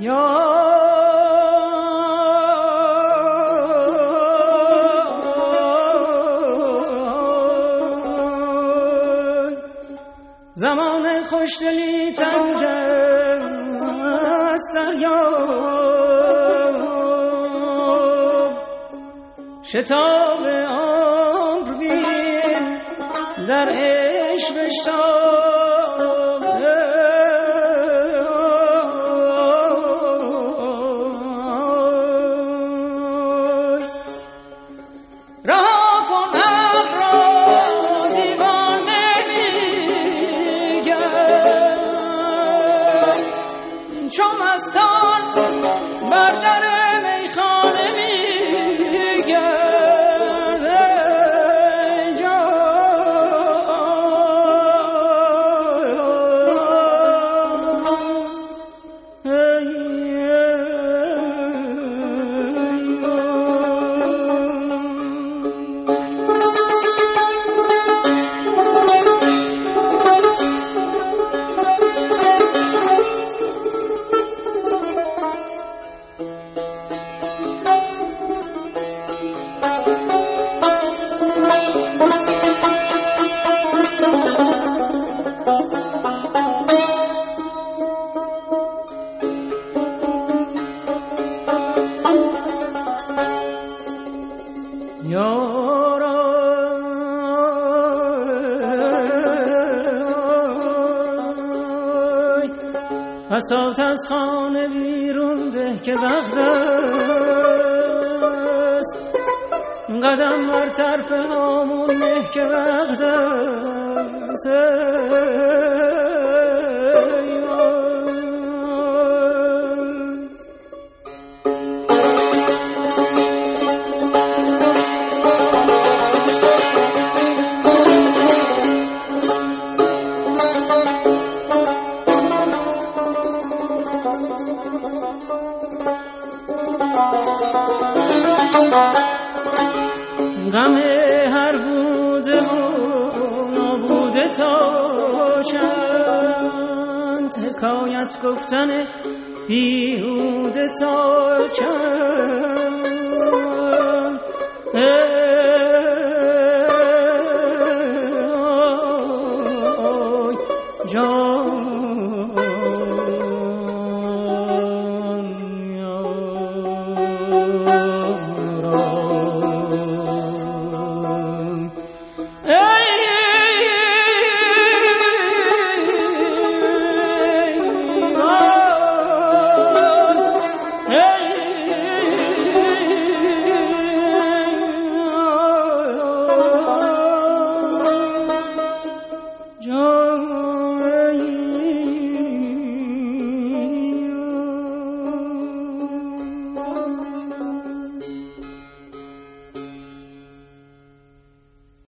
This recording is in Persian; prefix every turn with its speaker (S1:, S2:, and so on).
S1: زمان خوشدلی تنگ است دریا، شتاب عمر بین در عشق بشتاب. رها کن ابر را دیوانه میگرد، چو مستان بر در میخانه میگرد. بساط از خانه بیرون ده که وقت است، قدم بر طرف هامون نه که وقت است. غم هر بوده و نابوده تا چند، حکایت گفتن بیهوده تا چند. جان